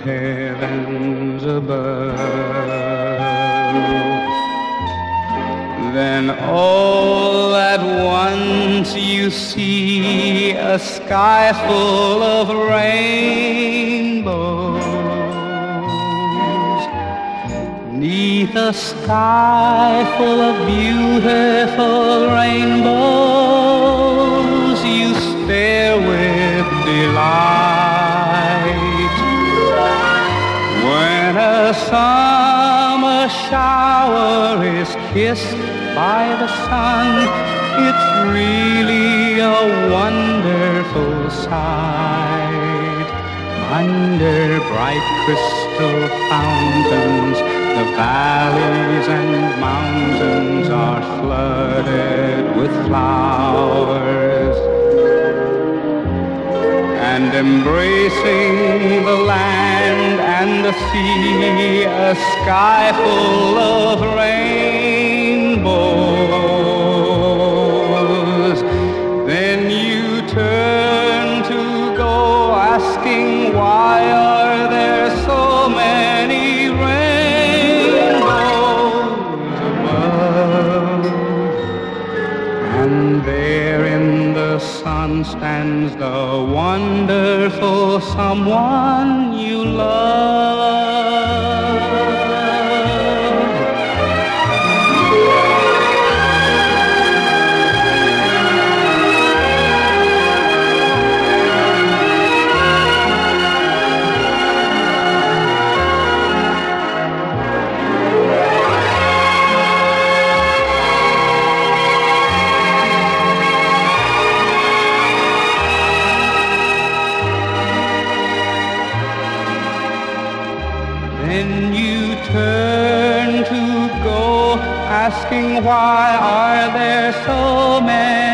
heavens above. Then all at once you see a sky full of rainbows. 'Neath a sky full of beautiful rainbows, you stare with delight. When a summer shower is kissed by the sun, it's really a wonderful sight. Under bright crystal fountains, the valleys and mountains are flooded with flowers. And embracing the land and the sea, a sky full of rainbows. Then you turn to go asking, why are there so many rainbows above? And there in the sun stands the wonderful someone you love. Then you turn to go asking, why are there so many